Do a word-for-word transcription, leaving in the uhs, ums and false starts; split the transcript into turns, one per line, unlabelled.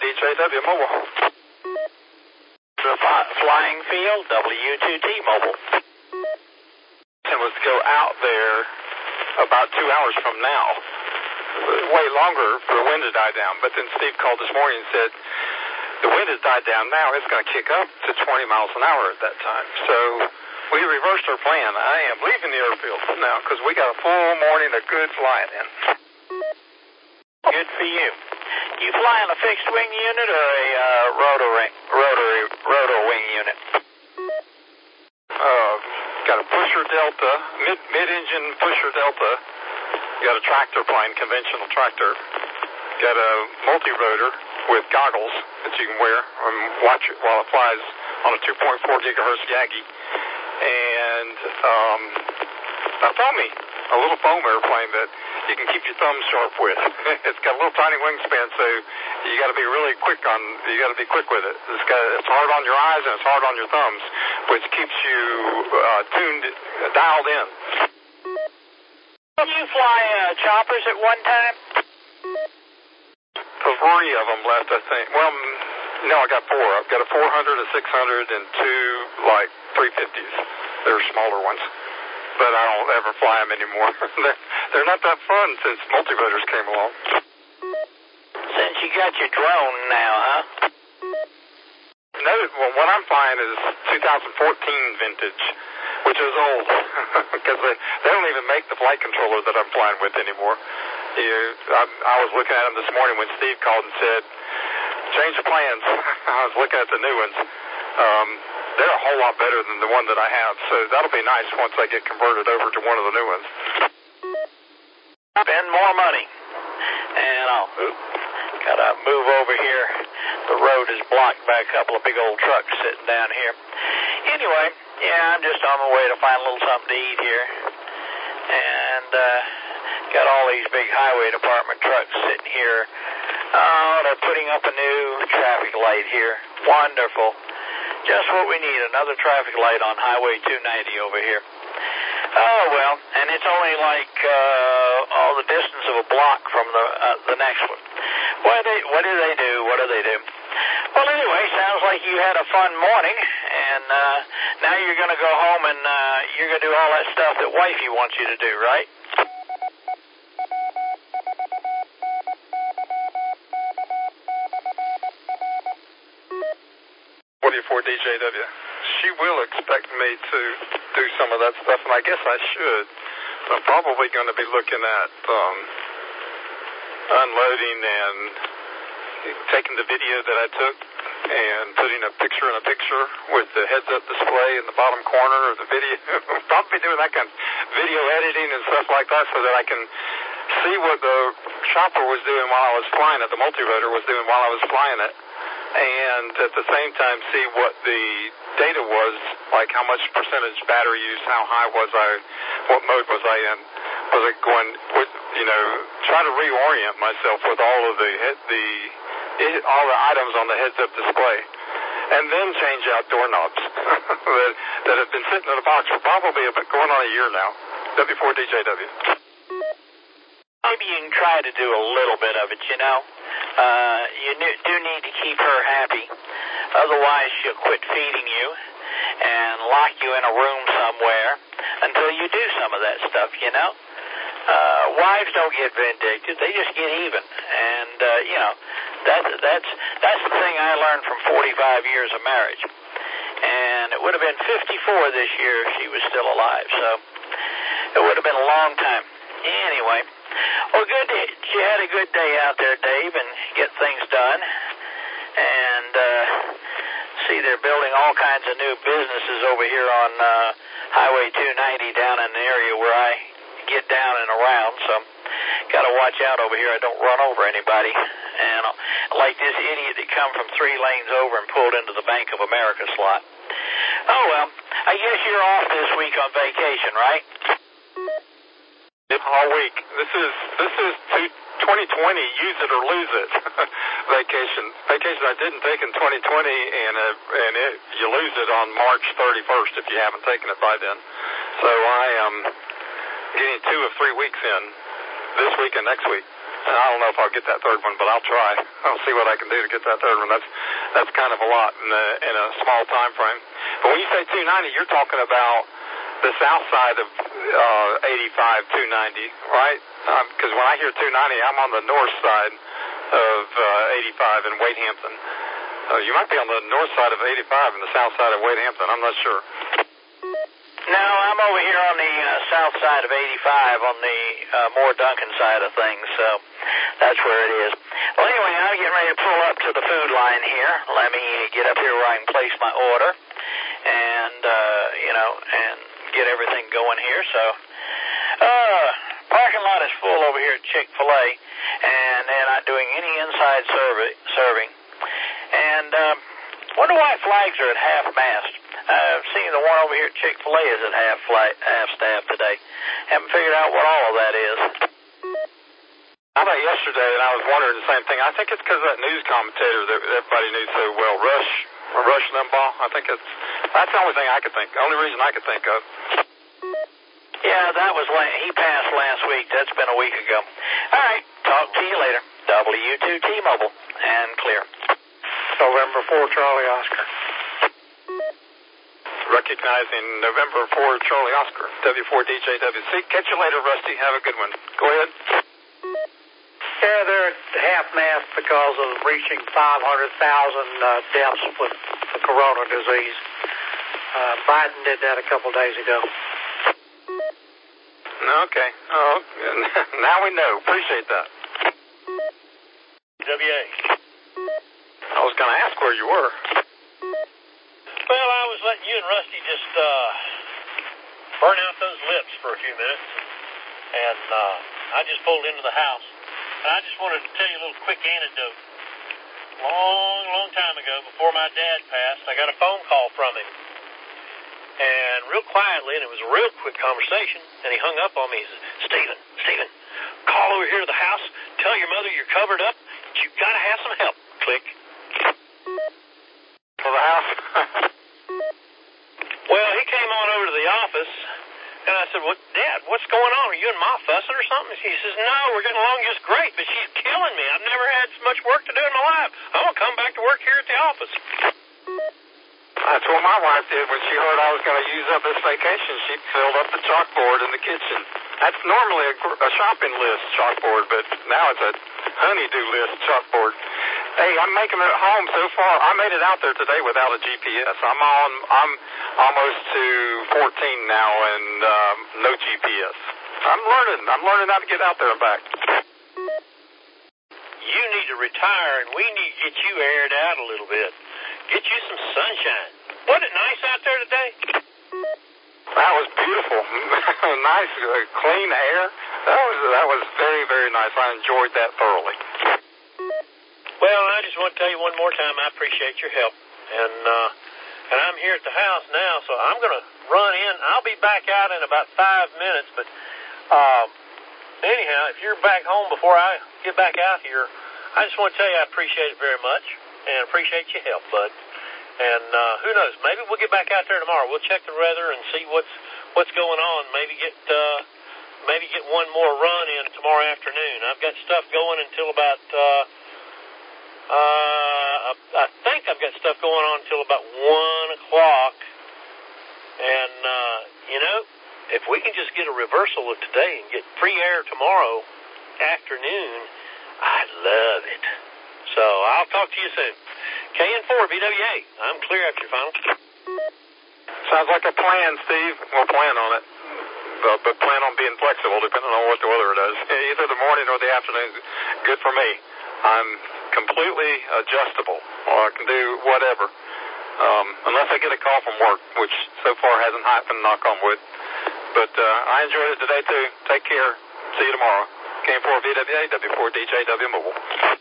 J W Mobile.
The flying field, W two T Mobile.
And was to go out there about two hours from now. Way longer for the wind to die down. But then Steve called this morning and said, the wind has died down now. It's going to kick up to twenty miles an hour at that time. So we reversed our plan. I am leaving the airfield now because we got a full morning of good flying in.
Good for you. You flying a fixed wing unit or a uh, rotary, rotary, rotor wing unit?
Uh, got a pusher Delta, mid, mid-engine pusher Delta. Got a tractor plane, conventional tractor. Got a multi-rotor with goggles that you can wear and watch it while it flies on a two point four gigahertz Yagi. And um, a foamy, a little foam airplane that you can keep your thumbs sharp with. It's got a little tiny wingspan, so you got to be really quick on. You got to be quick with it. It's got it's hard on your eyes and it's hard on your thumbs, which keeps you uh, tuned, uh, dialed in.
Did you fly uh, choppers at one time?
Three of them left, I think. Well, no, I got four. I've got a four hundred, a six hundred, and two, like, three fifties. They're smaller ones. But I don't ever fly them anymore. they're, they're not that fun since multi-rotors came along.
Since you got your drone now, huh?
No, well, what I'm flying is two thousand fourteen vintage, which is old. Because they, they don't even make the flight controller that I'm flying with anymore. You, I, I was looking at them this morning when Steve called and said, change the plans. I was looking at the new ones. Um, they're a whole lot better than the one that I have, so that'll be nice once I get converted over to one of the new ones.
Spend more money. And I'll gotta move over here. The road is blocked by a couple of big old trucks sitting down here. Anyway, yeah, I'm just on my way to find a little something to eat here. And, uh, got all these big highway department trucks sitting here. Oh, they're putting up a new traffic light here. Wonderful. Just what we need, another traffic light on Highway two ninety over here. Oh, well, and it's only like uh, all the distance of a block from the uh, the next one. What, they, what do they do? What do they do? Well, anyway, sounds like you had a fun morning, and uh, now you're going to go home and uh, you're going to do all that stuff that wifey wants you to do, right?
forty-four D J W. She will expect me to do some of that stuff, and I guess I should. I'm probably going to be looking at um, unloading and taking the video that I took and putting a picture in a picture with the heads-up display in the bottom corner of the video. Probably doing that kind of video editing and stuff like that so that I can see what the chopper was doing while I was flying it, the multi-rotor was doing while I was flying it. And at the same time see what the data was, like how much percentage battery use, how high was I, what mode was I in, was I going, with, you know, try to reorient myself with all of the, the all the items on the heads-up display, and then change out doorknobs that, that have been sitting in a box for probably about going on a year now. W four D J W.
Maybe you can try to do a little bit of it, you know. Uh, you do need to keep her happy. Otherwise, she'll quit feeding you and lock you in a room somewhere until you do some of that stuff, you know. Uh, wives don't get vindictive. They just get even. And, uh, you know, that, that's, that's the thing I learned from forty-five years of marriage. And it would have been fifty-four this year if she was still alive. So it would have been a long time. Anyway, well, good. You had a good day out there, Dave, and get things done. And uh, see, they're building all kinds of new businesses over here on uh, Highway two ninety down in the area where I get down and around. So, got to watch out over here I don't run over anybody. And uh, like this idiot that come from three lanes over and pulled into the Bank of America slot. Oh well, I guess you're off this week on vacation, right?
All week. This is this is twenty twenty. Use it or lose it. Vacation. Vacation I didn't take in twenty twenty, and uh, and it, you lose it on March thirty-first if you haven't taken it by then. So I am getting two of three weeks in this week and next week. I don't know if I'll get that third one, but I'll try. I'll see what I can do to get that third one. That's that's kind of a lot in a, in a small time frame. But when you say two ninety, you're talking about the south side of uh, eighty-five, two ninety, right? Because um, when I hear two ninety, I'm on the north side of uh, eighty-five in Wade Hampton. Uh, you might be on the north side of eighty-five and the south side of Wade Hampton. I'm not sure.
No, I'm over here on the uh, south side of eighty-five on the uh, Moore Duncan side of things, so that's where it is. Well, anyway, I'm getting ready to pull up to the food line here. Let me get up here where I can place my order and, uh, you know, and get everything going here. So, uh, parking lot is full over here at Chick-fil-A, and they're not doing any inside serv- serving. And um, wonder why flags are at half-mast. I've seen the one over here at Chick-fil-A is at half flight, half staff today. Haven't figured out what all of that is.
I thought yesterday, and I was wondering the same thing. I think it's because of that news commentator that everybody knew so well, Rush, Rush Limbaugh. I think it's that's the only thing I could think. The only reason I could think of.
Yeah, that was he passed last week. That's been a week ago. All right, talk to you later. W two T-Mobile and clear.
November fourth, Charlie Oscar.
Recognizing November fourth, Charlie Oscar, W four D J W C. Catch you later, Rusty. Have a good one. Go ahead.
Yeah, they're at half-mast because of reaching five hundred thousand uh, deaths with the corona disease. Uh, Biden did that a couple days ago.
Okay. Oh, now we know. Appreciate that.
W A.
I was going to ask where you were.
Well, I was letting you and Rusty just uh, burn out those lips for a few minutes, and uh, I just pulled into the house. And I just wanted to tell you a little quick anecdote. Long, long time ago, before my dad passed, I got a phone call from him. And real quietly, and it was a real quick conversation, and he hung up on me. He said, Stephen, Stephen, call over here to the house, tell your mother you're covered up, that you've got to have some help. Click.
For the house?
Well, he came on over to the office, and I said, well, Dad, what's going on? Are you and Ma fussing or something? He says, no, we're getting along just great, but she's killing me. I've never had so much work to do in my life. I'm going to come back to work here at the office.
That's what my wife did when she heard I was going to use up this vacation. She filled up the chalkboard in the kitchen. That's normally a, a shopping list chalkboard, but now it's a honey-do list chalkboard. Hey, I'm making it home so far. I made it out there today without a G P S. I'm on. I'm almost to fourteen now, and um, no G P S. I'm learning. I'm learning how to get out there and back.
You need to retire, and we need to get you aired out a little bit. Get you some sunshine. Wasn't it nice out there today?
That was beautiful. Nice, uh, clean air. That was that was very, very nice. I enjoyed that thoroughly.
Well, I just want to tell you one more time, I appreciate your help. And uh, and I'm here at the house now, so I'm going to run in. I'll be back out in about five minutes. But um, anyhow, if you're back home before I get back out here, I just want to tell you I appreciate it very much and appreciate your help, bud. And uh, who knows, maybe we'll get back out there tomorrow. We'll check the weather and see what's what's going on. Maybe get uh, maybe get one more run in tomorrow afternoon. I've got stuff going until about... Uh, Uh, I think I've got stuff going on until about one o'clock. And, uh, you know, if we can just get a reversal of today and get free air tomorrow afternoon, I'd love it. So I'll talk to you soon. K N four, B W A. I'm clear after your final.
Sounds like a plan, Steve. We'll plan on it. But, but plan on being flexible depending on what the weather does. Either the morning or the afternoon is good for me. I'm completely adjustable. Or I can do whatever. Um, unless I get a call from work, which so far hasn't happened, knock on wood. But uh, I enjoyed it today, too. Take care. See you tomorrow. K N four V W A, W four D J W Mobile.